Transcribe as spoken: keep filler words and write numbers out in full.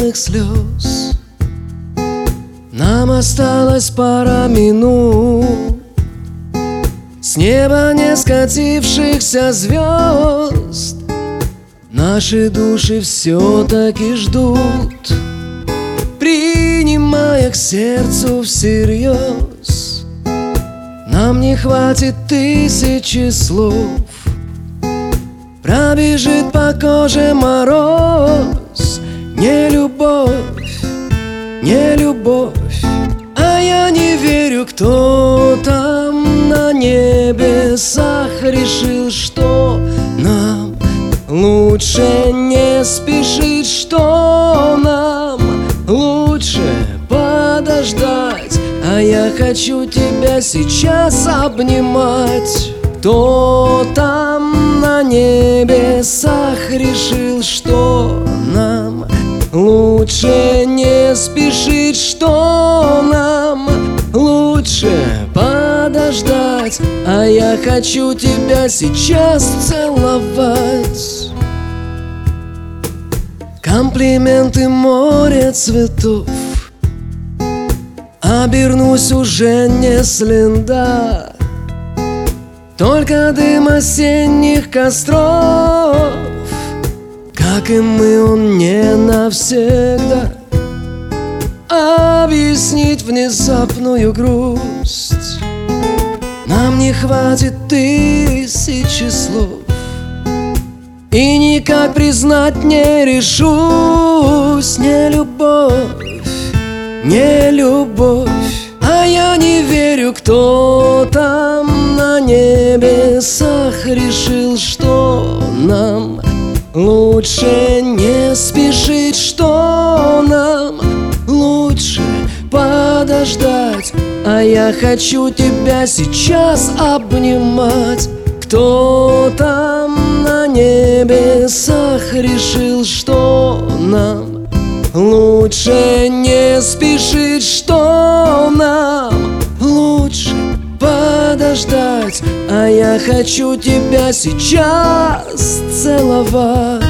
холодных слез. Нам осталось пара минут, с неба не скатившихся звезд. Наши души все-таки ждут, принимая к сердцу всерьез. Нам не хватит тысячи слов, пробежит по коже мороз. Не любовь, не любовь, а я не верю, кто там на небесах решил, что нам лучше не спешить, что нам лучше подождать. А я хочу тебя сейчас обнимать. Кто там на небесах решил, что нам лучше не спешить, что нам лучше подождать. А я хочу тебя сейчас целовать. Комплименты, море цветов, обернусь уже не с льда, только дым осенних костров. Как и мы, он не навсегда. Объяснить внезапную грусть нам не хватит тысячи слов, и никак признать не решусь. Не любовь, не любовь, а я не верю, кто там на небесах решил, что нам лучше не спешить, что нам лучше подождать. А я хочу тебя сейчас обнимать. Кто там на небесах решил, что нам лучше не спешить, что нам лучше подождать. А я хочу тебя сейчас целовать.